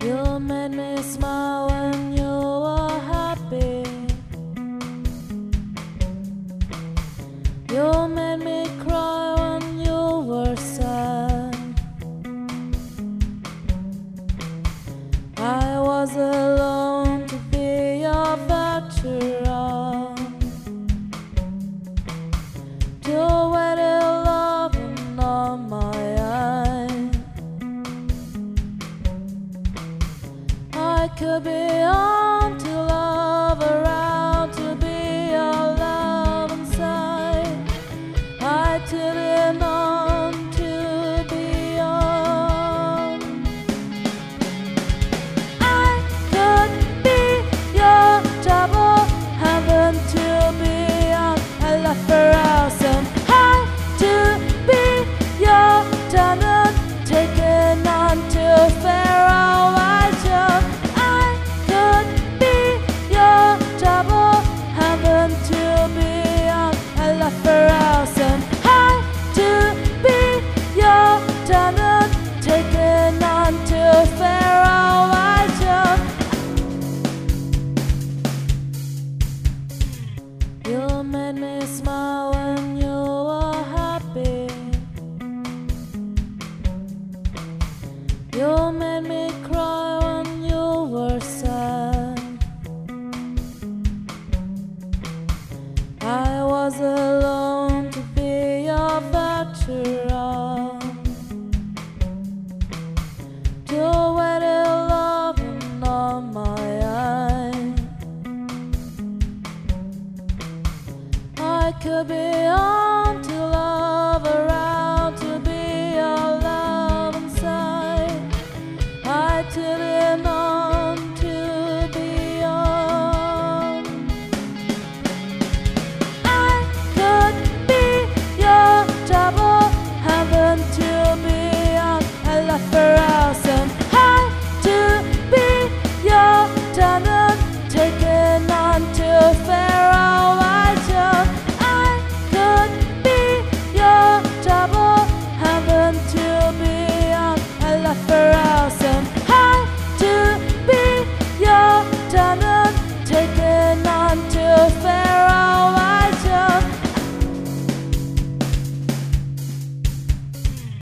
You made me smile when you were happy. You made me cry when you were sad. I was alone to be your veteran, to wait your love on my eye. I could be on to love around, to be your love inside. I didn't want to be on. I could be your double heaven, to be on. I left for awesome. I to be your tenant, taken on to Pharaoh. I could be your double heaven, to be on. I left for awesome. I to be your tenant, taken on to Pharaoh. You made me smile when you were happy. You made me